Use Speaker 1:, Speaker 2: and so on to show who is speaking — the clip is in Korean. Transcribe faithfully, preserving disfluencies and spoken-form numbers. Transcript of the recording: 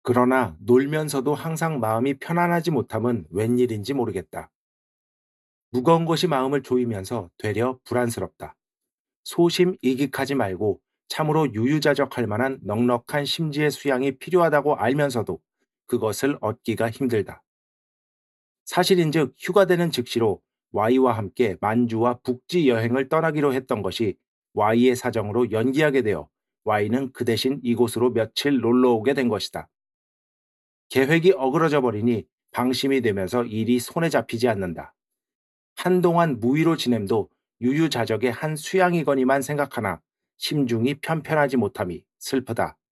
Speaker 1: 그러나 놀면서도 항상 마음이 편안하지 못함은 웬일인지 모르겠다. 무거운 것이 마음을 조이면서 되려 불안스럽다. 소심이익하지 말고 참으로 유유자적할 만한 넉넉한 심지의 수양이 필요하다고 알면서도 그것을 얻기가 힘들다. 사실인즉 휴가 되는 즉시로 Y와 함께 만주와 북지 여행을 떠나기로 했던 것이 Y의 사정으로 연기하게 되어 Y는 그 대신 이곳으로 며칠 놀러 오게 된 것이다. 계획이 어그러져 버리니 방심이 되면서 일이 손에 잡히지 않는다. 한동안 무의로 지냄도 유유자적의 한 수양이거니만 생각하나 심중이 편편하지 못함이 슬프다.